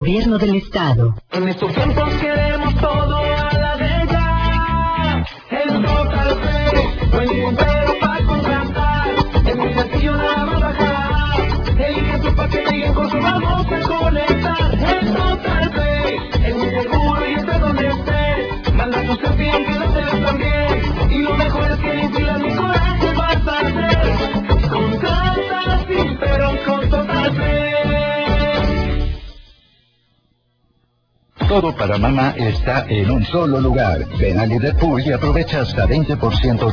Gobierno del Estado. En estos tiempos queremos todo a la de ya. En Total Play, no hay ningún pero para contratar. Es muy sencillo, nada más bajar. Elige tu paquete y en corto vamos a conectar. En Total Play, es muy seguro y estés donde estés. Manda tu selfie aunque no te veas tan bien. Y lo mejor es que ni filas ni coraje vas a hacer. Contrata sin pero con Total Play. Todo para mamá está en un solo lugar. Ven a Liverpool y aprovecha hasta 20%